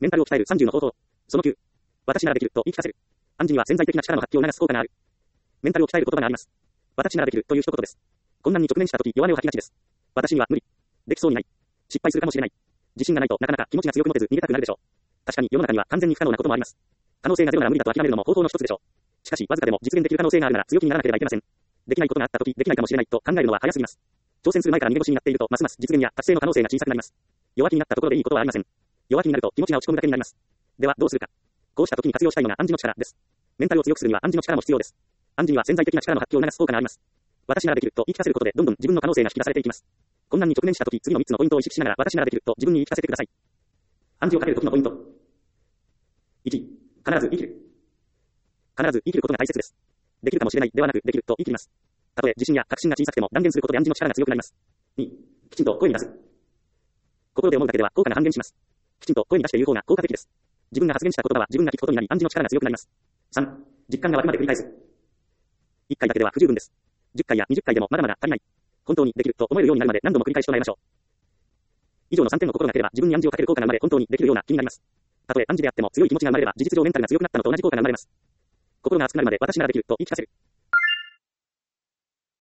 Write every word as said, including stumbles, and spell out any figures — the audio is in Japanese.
メンタルを鍛えるさんじゅうの方法。そのきゅう。私ならできると言い聞かせる。暗示には潜在的な力の発揮を促す効果がある。メンタルを鍛える言葉があります。私ならできるという一言です。困難に直面したとき弱音を吐きがちです。私には無理。できそうにない。失敗するかもしれない。自信がないとなかなか気持ちが強く持てず逃げたくなるでしょう。確かに世の中には完全に不可能なこともあります。可能性がゼロなら無理だと諦めるのも方法の一つでしょう。しかしわずかでも実現できる可能性があるなら強気にならなければいけません。できないことがあったときできないかもしれないと考えるのは早すぎます。挑戦する前から逃げ腰になっているとますます実現や達成の可能性が小さくなります。弱気になったところでいいことはありません。弱気になると気持ちが落ち込むだけになります。ではどうするか。こうした時に活用したいのが暗示の力です。メンタルを強くするには暗示の力も必要です。暗示には潜在的な力の発揮を促す効果があります。私ならできると言い聞かせることでどんどん自分の可能性が引き出されていきます。困難に直面した時次のみっつのポイントを意識しながら私ならできると自分に言い聞かせてください。暗示をかける時のポイント。いち. 必ず言い切る。必ず言い切ることが大切です。できるかもしれないではなくできると言い切ります。たとえ自信や確信が小さくても断言することで暗示の力が強くなります。に. きちんと声に出す。心で思うだけでは効果が半減します。きちんと声に出して言う方が効果的です。自分が発言した言葉は自分が聞くことになり暗示の力が強くなります。さん. 実感が湧くまで繰り返す。いっかいだけでは不十分です。じゅっかいやにじゅっかいでもまだまだ足りない。本当にできると思えるようになるまで何度も繰り返し唱えましょう。以上のさんてんの心がければ自分に暗示をかける効果が生まれ本当にできるような気になります。たとえ暗示であっても強い気持ちが生まれれば事実上メンタルが強くなったのと同じ効果が生まれます。心が熱くなるまで私ならできると言い聞かせる。